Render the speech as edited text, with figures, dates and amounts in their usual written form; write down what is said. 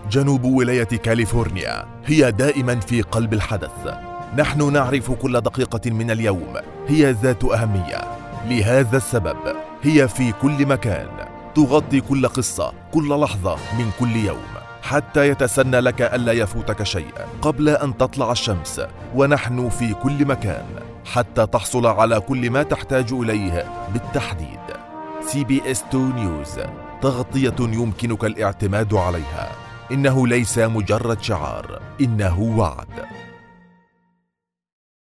جنوب ولاية كاليفورنيا هي دائما في قلب الحدث. نحن نعرف كل دقيقة من اليوم هي ذات أهمية، لهذا السبب هي في كل مكان، تغطي كل قصة، كل لحظة من كل يوم، حتى يتسنى لك ألا يفوتك شيء قبل أن تطلع الشمس. ونحن في كل مكان حتى تحصل على كل ما تحتاج إليه بالتحديد. CBS 2 نيوز، تغطية يمكنك الاعتماد عليها. إنه ليس مجرد شعار، إنه وعد.